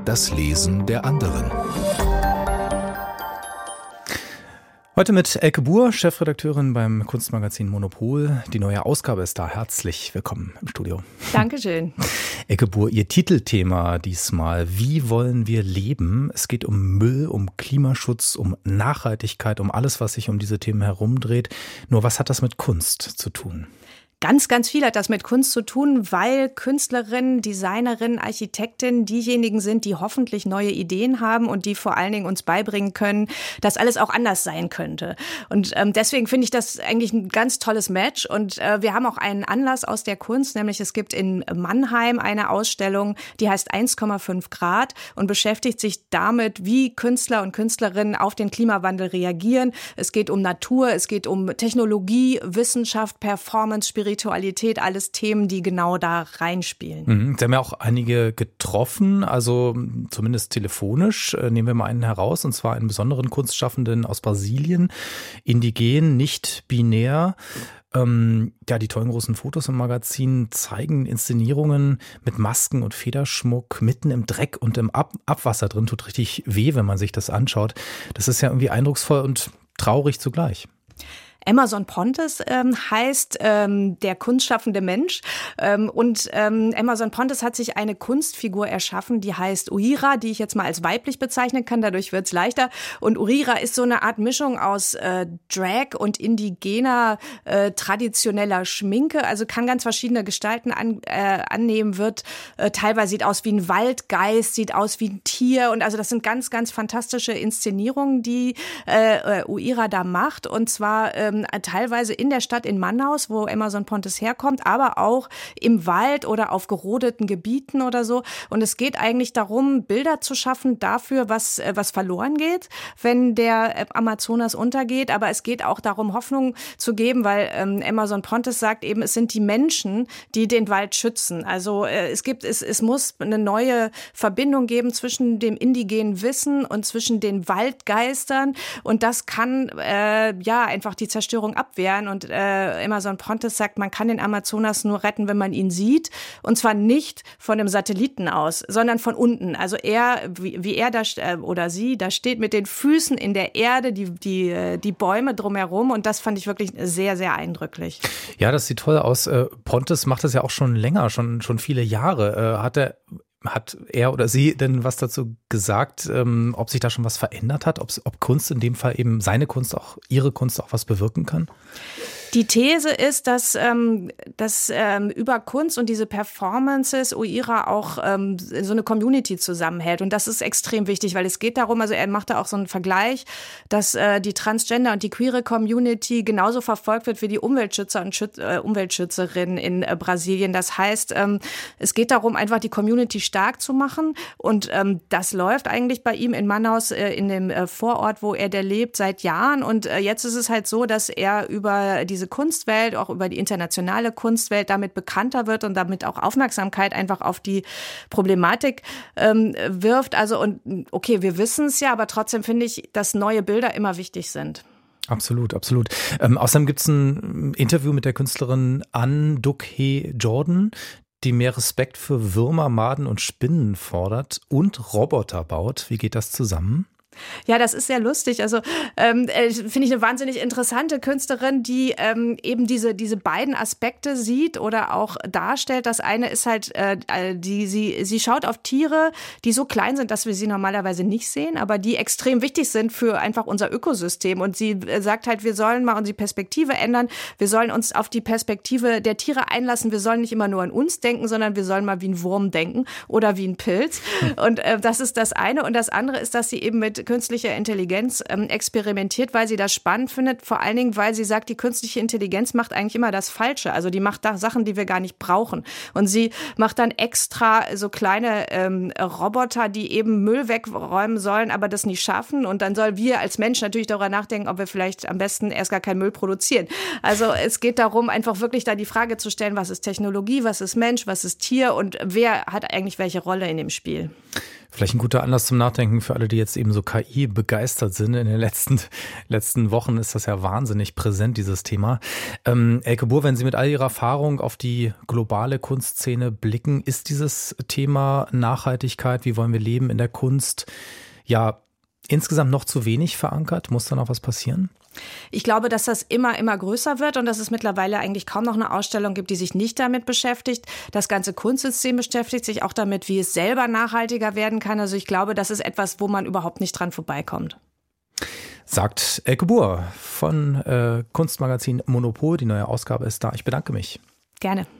das Lesen der anderen. Heute mit Elke Buhr, Chefredakteurin beim Kunstmagazin Monopol. Die neue Ausgabe ist da. Herzlich willkommen im Studio. Dankeschön. Elke Buhr, Ihr Titelthema diesmal: Wie wollen wir leben? Es geht um Müll, um Klimaschutz, um Nachhaltigkeit, um alles, was sich um diese Themen herumdreht. Nur was hat das mit Kunst zu tun? Ganz, ganz viel hat das mit Kunst zu tun, weil Künstlerinnen, Designerinnen, Architektinnen diejenigen sind, die hoffentlich neue Ideen haben und die vor allen Dingen uns beibringen können, dass alles auch anders sein könnte. Und deswegen finde ich das eigentlich ein ganz tolles Match. Und wir haben auch einen Anlass aus der Kunst, nämlich es gibt in Mannheim eine Ausstellung, die heißt 1,5 Grad und beschäftigt sich damit, wie Künstler und Künstlerinnen auf den Klimawandel reagieren. Es geht um Natur, es geht um Technologie, Wissenschaft, Performance, Spiritualität, alles Themen, die genau da reinspielen. Sie haben ja auch einige getroffen, also zumindest telefonisch. Nehmen wir mal einen heraus, und zwar einen besonderen Kunstschaffenden aus Brasilien, indigen, nicht binär. Die tollen großen Fotos im Magazin zeigen Inszenierungen mit Masken und Federschmuck mitten im Dreck und im Abwasser drin. Tut richtig weh, wenn man sich das anschaut. Das ist ja irgendwie eindrucksvoll und traurig zugleich. Emerson Pontes heißt der kunstschaffende Mensch. Emerson Pontes hat sich eine Kunstfigur erschaffen, die heißt Uira, die ich jetzt mal als weiblich bezeichnen kann. Dadurch wird's leichter. Und Uira ist so eine Art Mischung aus Drag und indigener, traditioneller Schminke. Also kann ganz verschiedene Gestalten annehmen, teilweise sieht aus wie ein Waldgeist, sieht aus wie ein Tier. Und also das sind ganz, ganz fantastische Inszenierungen, die Uira da macht. Und zwar teilweise in der Stadt in Manaus, wo Emerson Pontes herkommt, aber auch im Wald oder auf gerodeten Gebieten oder so. Und es geht eigentlich darum, Bilder zu schaffen dafür, was verloren geht, wenn der Amazonas untergeht. Aber es geht auch darum, Hoffnung zu geben, weil Emerson Pontes sagt eben, es sind die Menschen, die den Wald schützen. Also es muss eine neue Verbindung geben zwischen dem indigenen Wissen und zwischen den Waldgeistern. Und das kann einfach die Zerstörung abwehren. Und Emerson Pontes sagt, man kann den Amazonas nur retten, wenn man ihn sieht. Und zwar nicht von einem Satelliten aus, sondern von unten. Also er, wie er da oder sie da steht mit den Füßen in der Erde, die Bäume drumherum. Und das fand ich wirklich sehr, sehr eindrücklich. Ja, das sieht toll aus. Pontes macht das ja auch schon länger, schon viele Jahre. Hat er oder sie denn was dazu gesagt, ob sich da schon was verändert hat, ob Kunst in dem Fall eben ihre Kunst auch was bewirken kann? Die These ist, dass über Kunst und diese Performances Uira auch so eine Community zusammenhält. Und das ist extrem wichtig, weil es geht darum, also er macht da auch so einen Vergleich, dass die Transgender und die queere Community genauso verfolgt wird wie die Umweltschützer und Umweltschützerinnen in Brasilien. Das heißt, es geht darum, einfach die Community stark zu machen. Und das läuft eigentlich bei ihm in Manaus, in dem Vorort, wo er lebt, seit Jahren. Und jetzt ist es halt so, dass er über diese Kunstwelt, auch über die internationale Kunstwelt damit bekannter wird und damit auch Aufmerksamkeit einfach auf die Problematik wirft. Also und okay, wir wissen es ja, aber trotzdem finde ich, dass neue Bilder immer wichtig sind. Absolut, absolut. Außerdem gibt es ein Interview mit der Künstlerin An Duk-Hee Jordan, die mehr Respekt für Würmer, Maden und Spinnen fordert und Roboter baut. Wie geht das zusammen? Ja, das ist sehr lustig. Also finde ich eine wahnsinnig interessante Künstlerin, die eben diese beiden Aspekte sieht oder auch darstellt. Das eine ist halt, sie schaut auf Tiere, die so klein sind, dass wir sie normalerweise nicht sehen, aber die extrem wichtig sind für einfach unser Ökosystem. Und sie sagt halt, wir sollen mal unsere Perspektive ändern. Wir sollen uns auf die Perspektive der Tiere einlassen. Wir sollen nicht immer nur an uns denken, sondern wir sollen mal wie ein Wurm denken oder wie ein Pilz. Und das ist das eine. Und das andere ist, dass sie eben mit künstlicher Intelligenz experimentiert, weil sie das spannend findet. Vor allen Dingen, weil sie sagt, die künstliche Intelligenz macht eigentlich immer das Falsche. Also die macht da Sachen, die wir gar nicht brauchen. Und sie macht dann extra so kleine Roboter, die eben Müll wegräumen sollen, aber das nicht schaffen. Und dann sollen wir als Mensch natürlich darüber nachdenken, ob wir vielleicht am besten erst gar keinen Müll produzieren. Also es geht darum, einfach wirklich da die Frage zu stellen, was ist Technologie, was ist Mensch, was ist Tier und wer hat eigentlich welche Rolle in dem Spiel? Vielleicht ein guter Anlass zum Nachdenken für alle, die jetzt eben so KI begeistert sind. In den letzten Wochen ist das ja wahnsinnig präsent, dieses Thema. Elke Buhr, wenn Sie mit all Ihrer Erfahrung auf die globale Kunstszene blicken, ist dieses Thema Nachhaltigkeit, wie wollen wir leben in der Kunst, ja insgesamt noch zu wenig verankert? Muss da noch was passieren? Ich glaube, dass das immer größer wird und dass es mittlerweile eigentlich kaum noch eine Ausstellung gibt, die sich nicht damit beschäftigt. Das ganze Kunstsystem beschäftigt sich auch damit, wie es selber nachhaltiger werden kann. Also ich glaube, das ist etwas, wo man überhaupt nicht dran vorbeikommt. Sagt Elke Buhr von Kunstmagazin Monopol. Die neue Ausgabe ist da. Ich bedanke mich. Gerne.